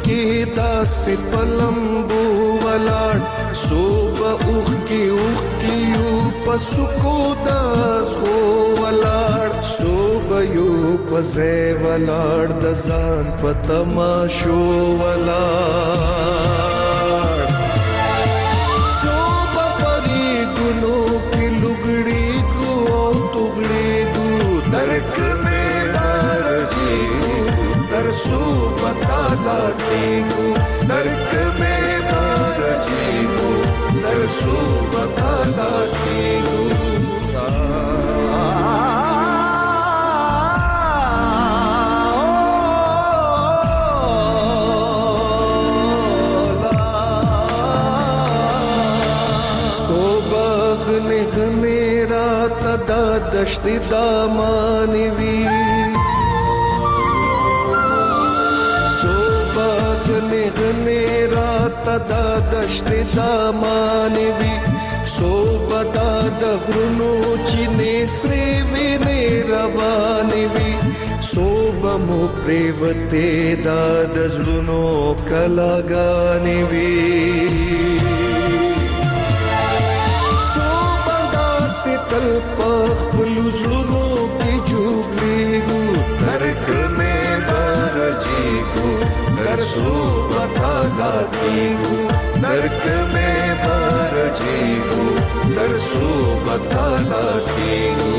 کې داسې پلمبو ولاړ صوبه اوخ کې یو پسکو داس هو ولاړ صوبه یو پځه ولاړ د ځان په تماشو ولاړ صوبه پرې ګونو کې لګړي کو او توغړي ګو درک مې راځي در صوبه تعالی کې ګو درک مې راځي ګو در صوبه تعالی کې ګو دا دشت دامانوی صوبه غنی رات دا دشت دامانوی صوبه دا دغرونو چینه سری وینه روانوی صوبه مو پریوته دا دزلونو کلاگانوی ستل پخ پلوزونو کی جوبلیگو درک میں بارجیگو در صوبہ تعالی کیگو درک میں بارجیگو در صوبہ تعالی کیگو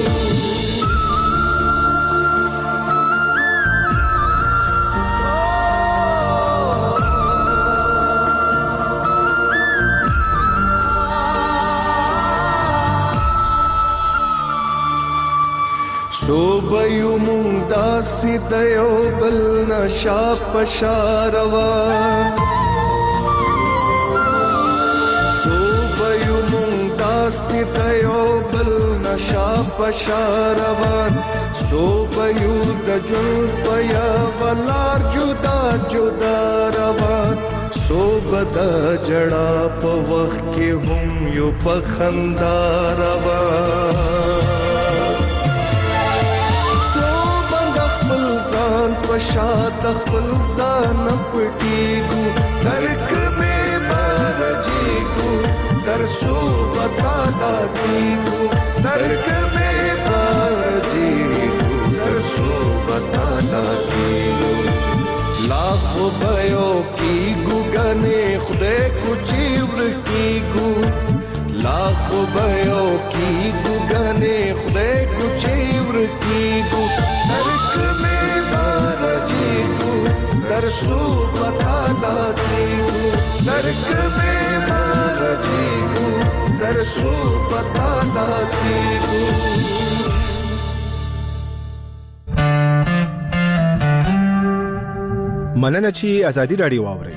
صوبه یو مونږ داسې د یو بل نشا پشاروان صوبه یو مونږ داسې د یو بل نشا پشاروان صوبه یو د ژوند په یوه لار جدا جدا روان صوبه د جړا په وخت کې هم یو په خندا روان ځان پشات خپل ځان پټیګو درک مې بارجیګو در صوبه تعالی کیګو درک مې بارجیګو در صوبه تعالی کیګو لاخو بيو کیګو غنه خدای کوچی ور کیګو لاخو بيو کیګو غنه خدای کوچی ور کیګو درک مې در صوبه تعالی کیگو درک میں بارجیگو در صوبه تعالی کیگو مننه چې ازادي راډیو واورئ.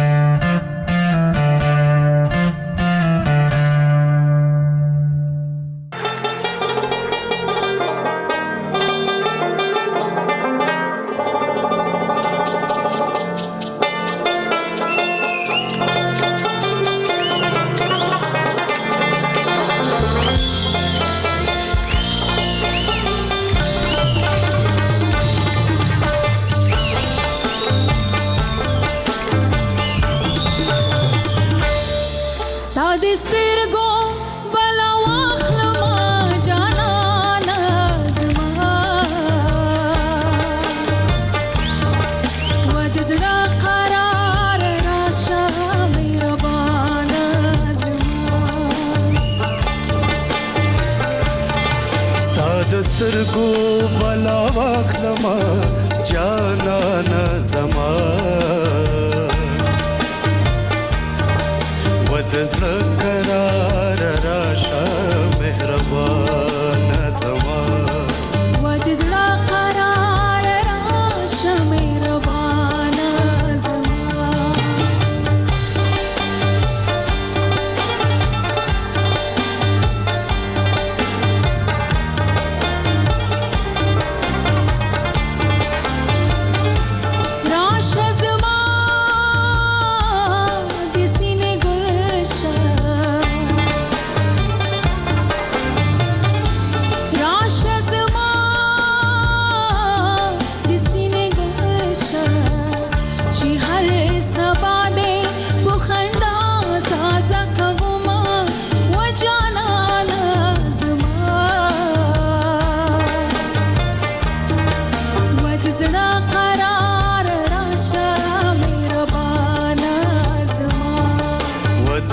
دسترګو بلا واخلما جانانا زما ودزړه قرار راشه مهربان زما ودزړه قرار راشه مهربان زما راشه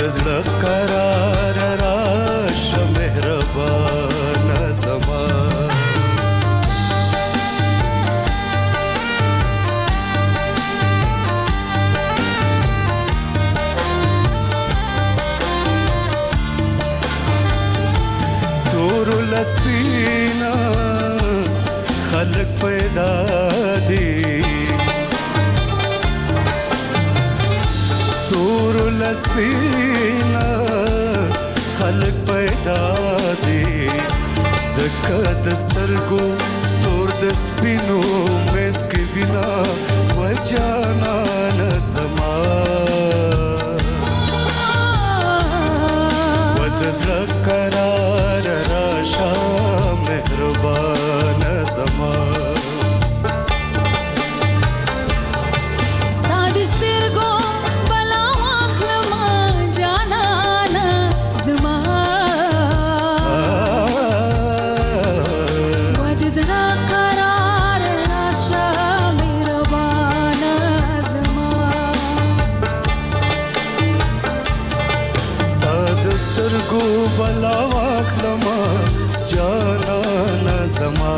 دزړه قرار راشه مهربان زما تورو لسپینا خلق پیدا دی تورو لسپینا خلق پیدا دی زکا دسترگو تور دسپینو مسک وینا و جانا نزما و دزړه قرار راشه مهربان زما بلا واخلما جانا نزما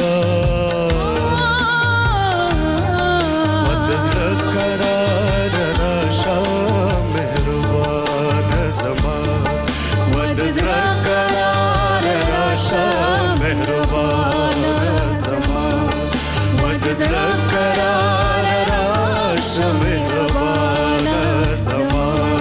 ودزړه قرار راشه مهربان زما ودزړه قرار راشه مهربان زما ودزړه قرار راشه مهربان زما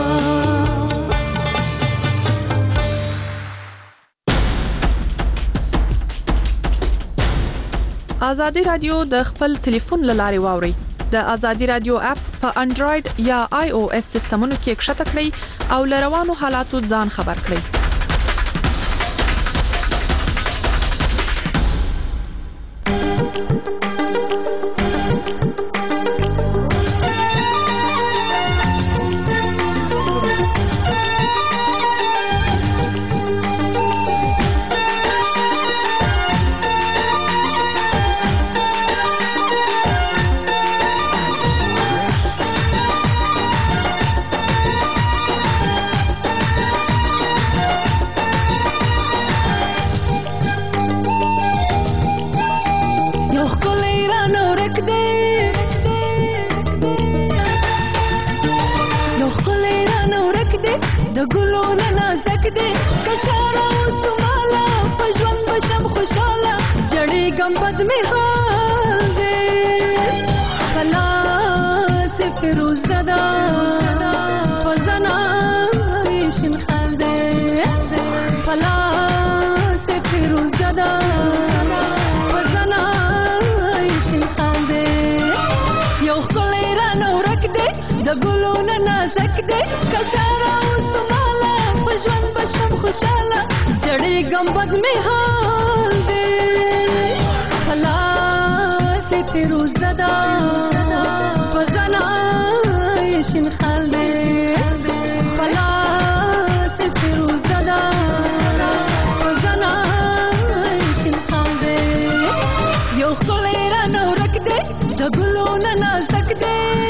آزادی رادیو د خپل ټلیفون لاري واوري د آزادی رادیو اپ په انډراید یا آی او اس سیستمونو کې ښکته کړئ او لروانو حالاتو ځان خبر کړئ बद में हाल दे फला से फिरोज ज़दा फजना इश्न खाल दे फला से फिरोज ज़दा फजना इश्न खाल दे यो खुलेरा नौरक दे दगुलोन नाज़क दे कचारा उसमाला फजवन बशम खुशाला जड़ी गंबद में हाल दे फला से फिरोज ज़दा फजना इश्न खाल दे फला से फिरोज ज़दा फजना इश्न खाल दे यो खुलेरा नौरक दे दगुलोन नाज़क दे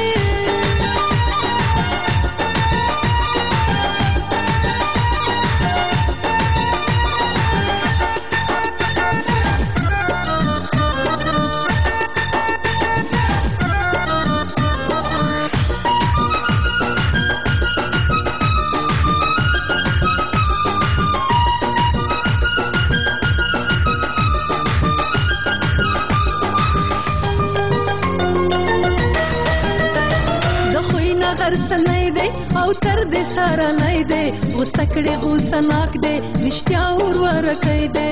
او تر دې سارا نه دی وسکړې غوسناک دی رښتیا ورکې دی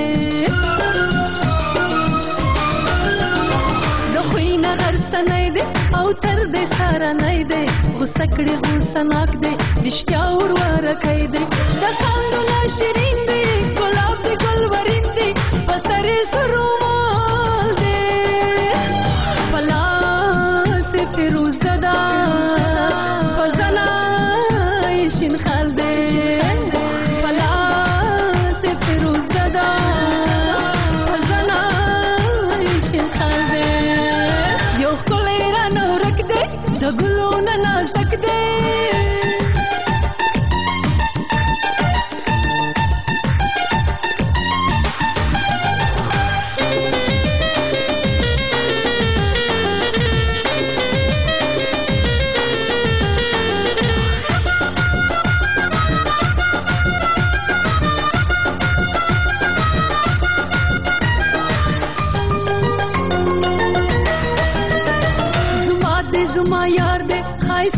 د خوینه غرسنه دی او تر دې سارا نه دی وسکړې غوسناک دی رښتیا ورکې دی د کاندونه شیرین دی ګلاب دی ګلورین دی بسرې سرومال دی فلا سے فیروز زدا فزنا इश्न खाल दे फला से फिरोज ज़दा फजना इश्न खाल दे यो खुलेरा नौरक दे दगुलोन नाज़क दे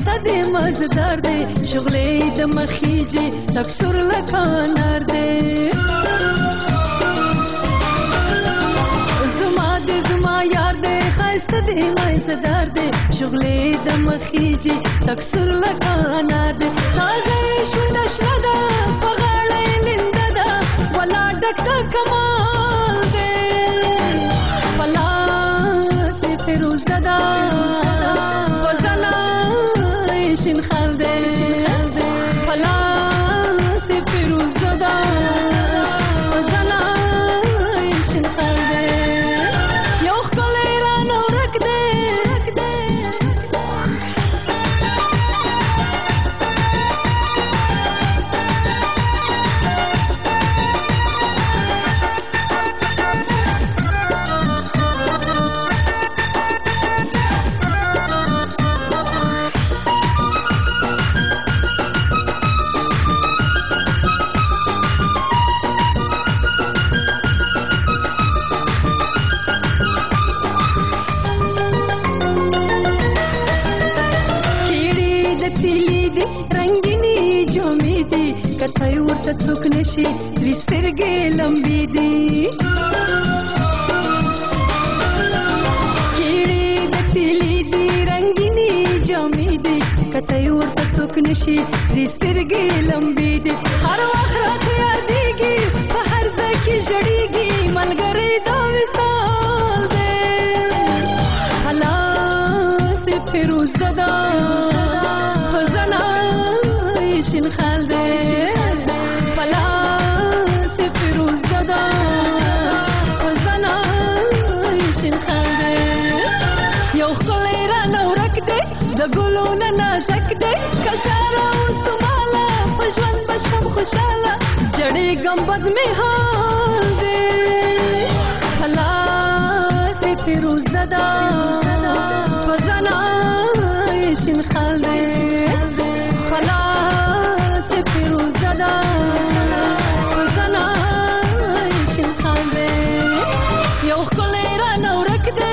خایسته دی مزدار دی شغلې د مخیجي تکسر لکانار دی زما یار دی خایسته دی مزدار دی شغلې د مخیجي تکسر لکانار دی تازه شونډه شنه ده په غاړه یې لنده ده ولا ډک د کمال دی په لاس یې فیروزه ده په زنه یې شین خال دی په لاس یې فیروزه ده په زنه یې شین خال دی یو ښکلی رانه ورک دی کتای ورته څوک نشي ترې سترګې لمبې دي کیړې د تیلې دي رنګینې جامې دي کتای ورته څوک نشي ترې سترګې لمبې دي هر وخت راته یادېږي په هر ځای کې ژړېږي ملګری دا وصال دی په لاس یې فیروزه ده په زنه یې شین خال دی د ګلو نه نازک دی کچاره اوستماله په ژوند به شم خوشحاله جړېږم بد مې حال دی په لاس یې فیروزه ده په زنه یې شین خال دی په لاس یې فیروزه ده په زنه یې شین خال دی یو ښکلی رانه ورک دی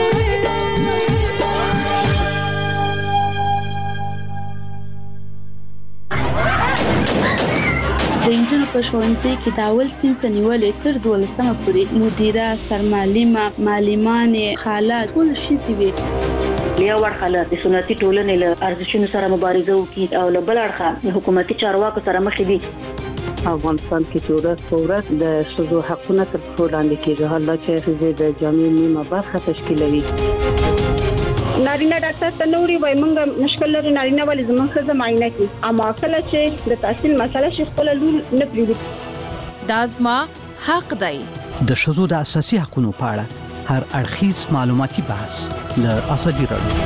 د انجونو په ښوونځي کې د اول صنف نیولې تر 12مه پورې مدیره سرمعلمه معلمانې خالات ټول ښځې وې یو اړخه له سنتي ټولنې له ارزښتونو سره مبارزه وکړي او له بل اړخه حکومتي چارواکو سره مخ دي افغانستان کې چې ورځ په ورځ د ښځو حقونه تر پښو لاندې کېږي حالا چې ښځې د جامعې نیمه برخه تشکیلوي نارینه ډاکټر ته نوري وای مونږ مشکل لري نارینه ولې زموږ ښځه معاینه کوي اما کله چې د تحصیل مسله شي خپل لور نه پریږدي دا زما حق دی د ښځو د اساسي حقوقو په اړه هر اړخیز معلوماتي بحث له ازادي راډیو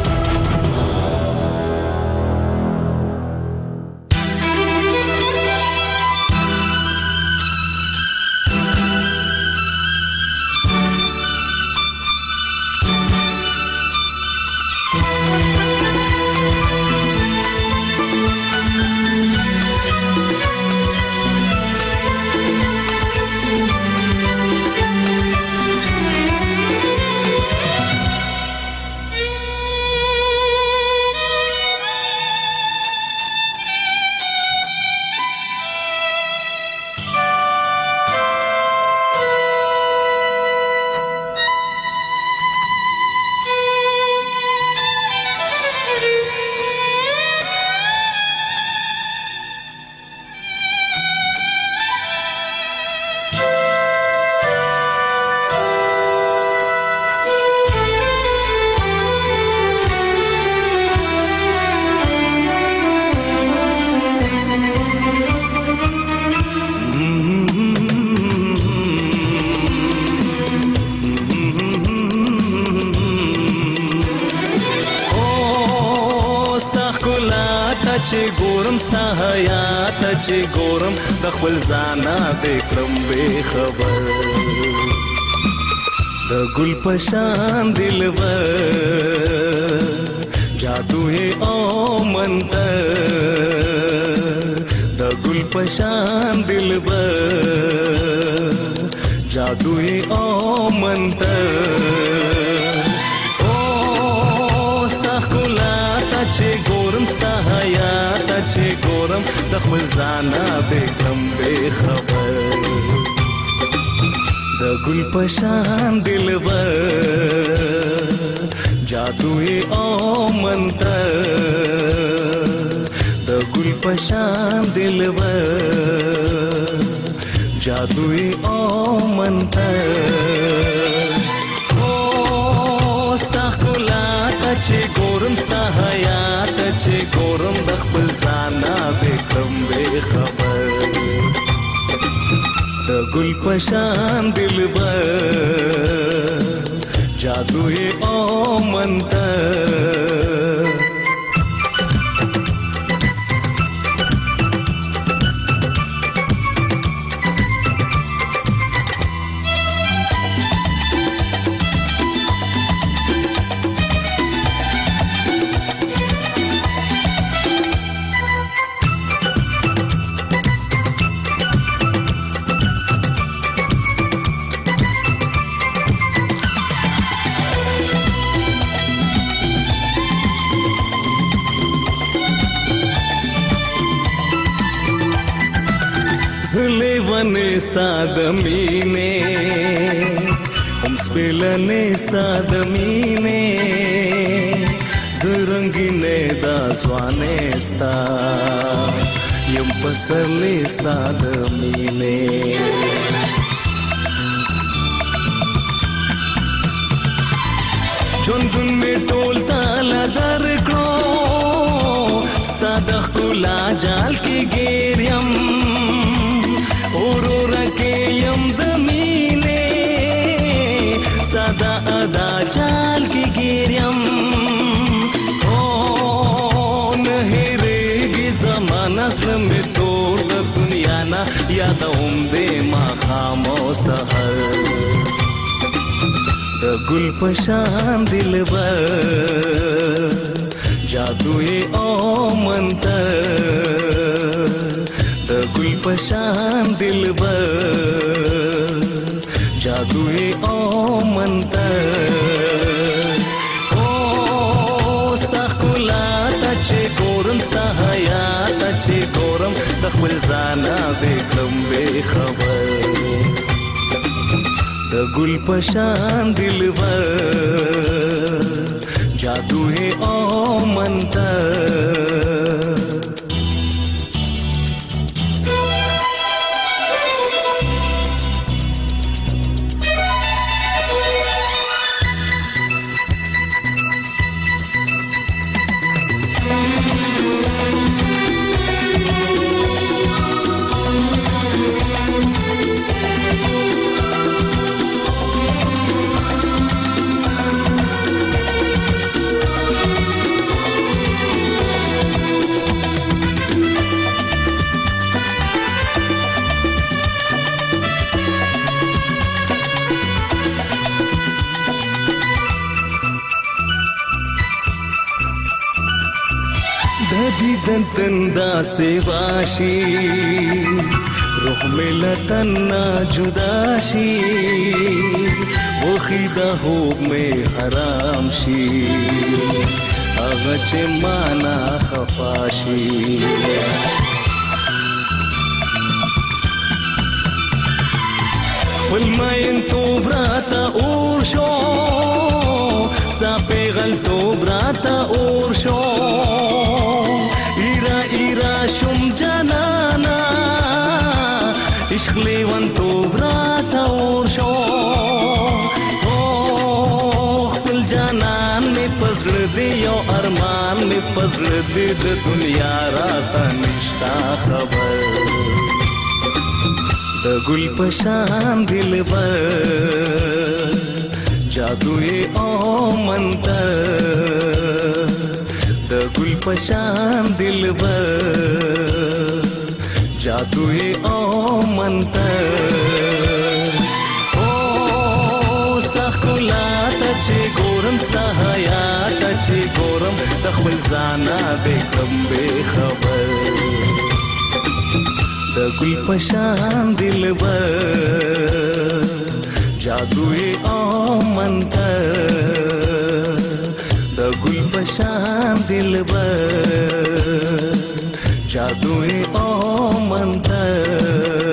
چې ګورم ستا حیات چې ګورم د خپل ځانا دې کړم بے خبر د ګل پشان دلبر جادو ہے او منتر د ګل پشان دلبر جادو ہے او منتر او ستا خلا ته چې ګورم ستا ستا حیات چې ګورم د خپل ځانه بېکړم بې خبر د ګل په شان دلبر جادوی او منتر د ګل په شان دلبر جادوی او منتر او ستا ښکلا ته چې ګورم ستا حیات ته چې ګورم د خپل ځانه بېکړم بې خبر د ګل په شان دلبر جادوی او منتر ستا د مینې هم سپېلنې ستا د مینې زه رنګینې دا ځوانې ستا یم پسرلې ستا د مینې ژوند مې ټول تاله درکړو ستا د ښکلا جال کې ګیر یم اورورا کې یم د مینې ستا د ادا جال کې ګیر یم او نه هېرېږي زما زړه مې تور د دنیا نه یادوم دې ماښام او سحر د ګل په شان دلبر جادوی او منتر د ګل په شان دلبر جادوی او منتر او ستا ښکلا ته چې ګورم ستا حیات ته چې ګورم د خپل ځانه بېکړم بې خبر د ګل په شان دلبر جادوی او منتر تندا سے باشی روح میں لتنا جداشی وخیدہ خوب میں حرام شی اغچ مانا خفاشی والماین تو براتا اورشو ستا پیغل تو براتا اورشو شم جانانا عشق لیوان تو براتا اور شو خپل جانان میں پزړ دی یو ارمان میں پزړ دی د دنیا راته نشتا خبر د ګل په شان دلبر جادوی او منتر د ګل په شان دلبر جادوی او منتر او ستا ښکلا ته چې ګورم ستا حیات ته چې ګورم د خپل ځانه بېکړم بې خبر د ګل په شان دلبر جادوی او منتر د ګل په شان دلبر जादुई ओ मंतर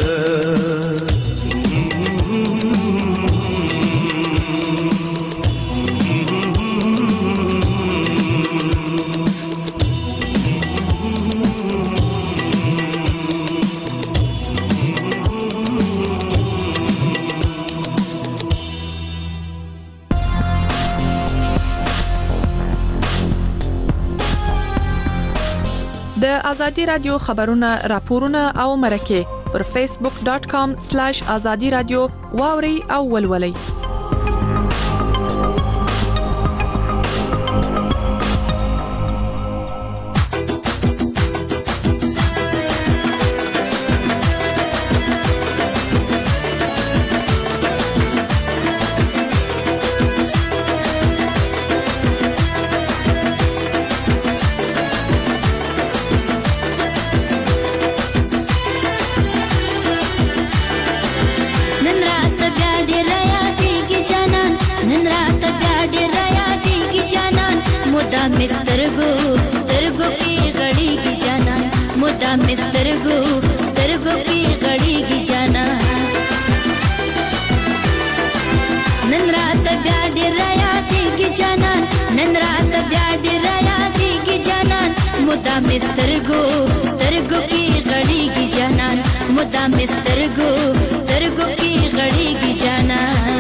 د ازادي رادیو خبرونه راپورونه او مرکه پر facebook.com/azadi radio واوري او ولولي. मिस्तरगो तरगो की घड़ी की जाना मुद्दा मिस्तरगो तरगो की घड़ी की जाना नंदरात ब्याड राया की जाना नंदरात ब्याड राया की जाना मुद्दा मिस्तरगो तरगो की घड़ी की जाना मुद्दा मिस्तरगो तरगो की घड़ी की जाना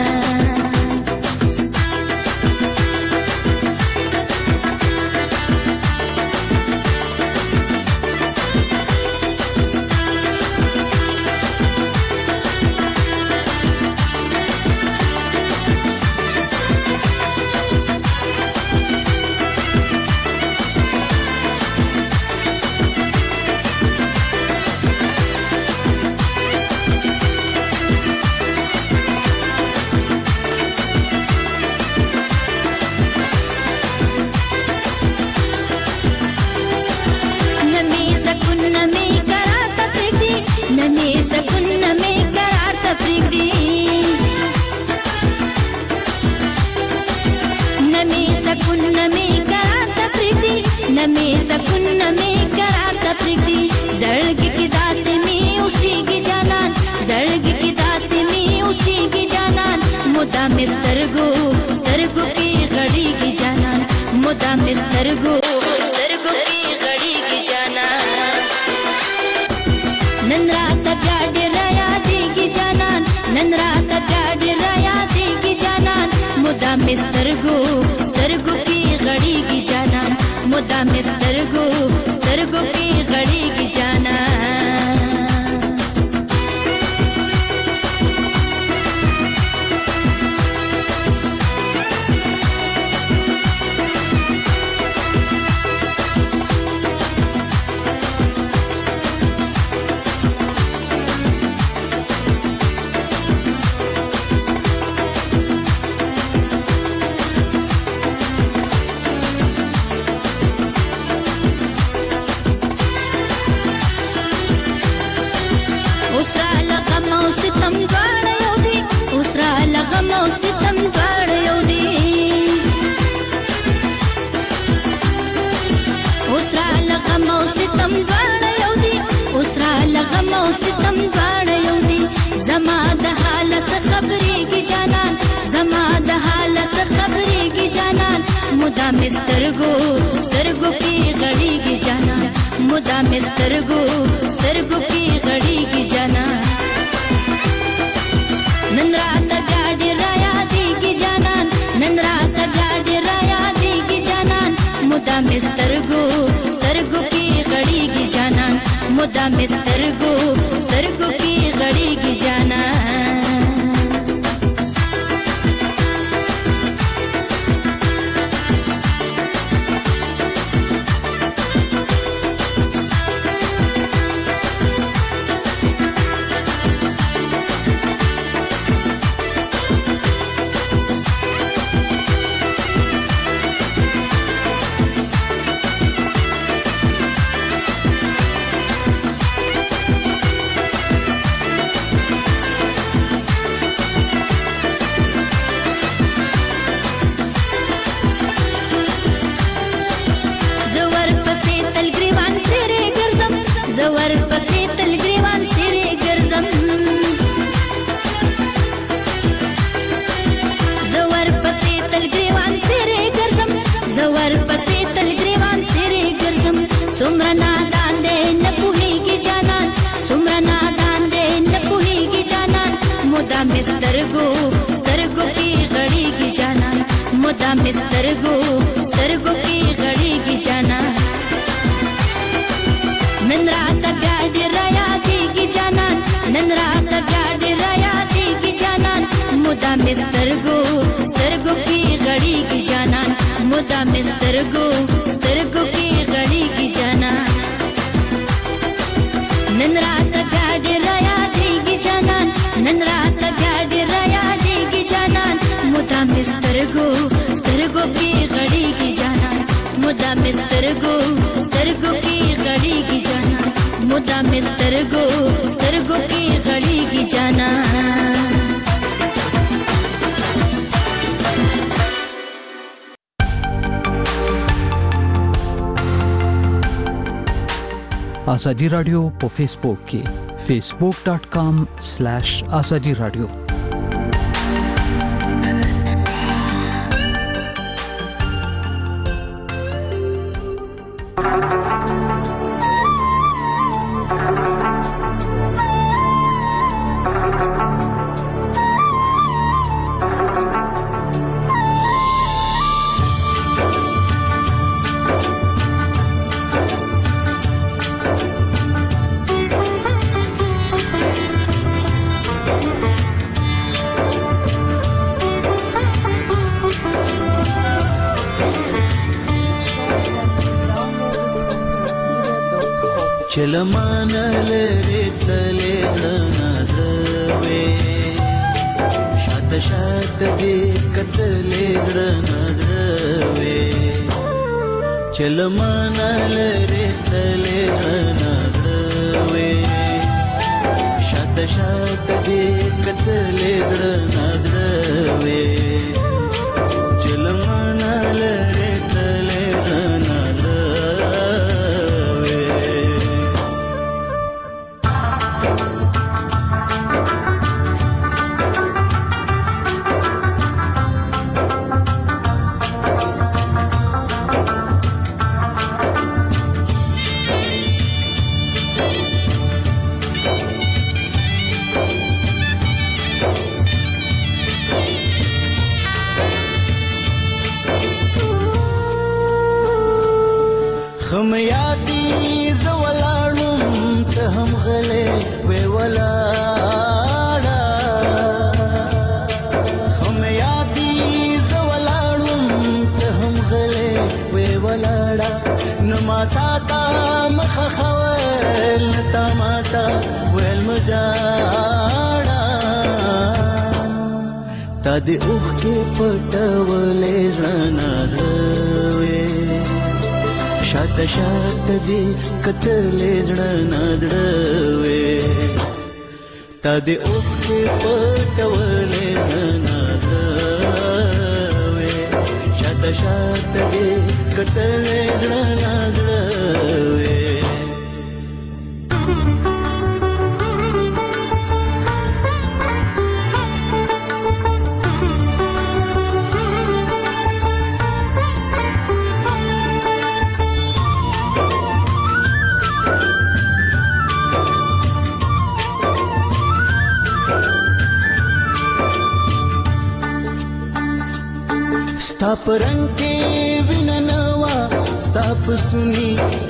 मिस्तरगो तरगो की घड़ी की जाना मुद्दा मिस्तरगो तरगो की घड़ी की जाना नंदरात ब्याड राया की जाना नंदरात ब्याड राया की जाना मुद्दा मिस्तरगो तरगो की घड़ी की जाना मुद्दा मिस्तरगो तरगो की घड़ी की जाना मुद्दा मिस्तरगो सरगो की घड़ी की जाना मुद्दा मिस्तरगो सरगो की घड़ी की जाना नंदरात ब्याड राया की जाना नंदरात ब्याड राया की जाना मुद्दा मिस्तरगो सरगो की घड़ी की जाना मुद्दा मिस्तरगो सरगो की घड़ी की जाना نه پوهیږي جانان څومره نادان دی نه پوهیږي جانان مودا مسترګو سترګو کې غړيږي جانان مودا مسترګو سترګو کې غړيږي جانان نن رات بیا ډېر یادېږي جانان نن رات بیا ډېر یادېږي جانان مودا مسترګو سترګو کې غړيږي جانان مودا مسترګو سترګو کې غړيږي جانان نن رات بیا ډېر یادېږي جانان نن رات بیا ډېر یادېږي جانان مودا مسترګو سترګو کې غړيږي جانان مودا مسترګو سترګو کې غړيږي جانان مودا مسترګو سترګو کې غړيږي جانان آزادی رادیو په فیسبوک کې facebook.com/azadi radio چلمان لري تلې نظروي شات شات دې کتلې نظروي چلمان لري تلې نظروي شات شات دې کتلې نظروي چلمان لري تلې خم یادی زولاړم ته هم غلې وې ولاړه خم یادی زولاړم ته هم غلې وې ولاړه نو ماتا تا مخ خول تا ماتا ویل مجاړه تا دې اوخ کې پټولې ژوندوي شات شات دې کتلې زړه نظروي تا دې اوخ کې پټولې نظروي شات شات دې کتلې زړه نظروي ستا پرنګ کې ویننوا ستا پستونی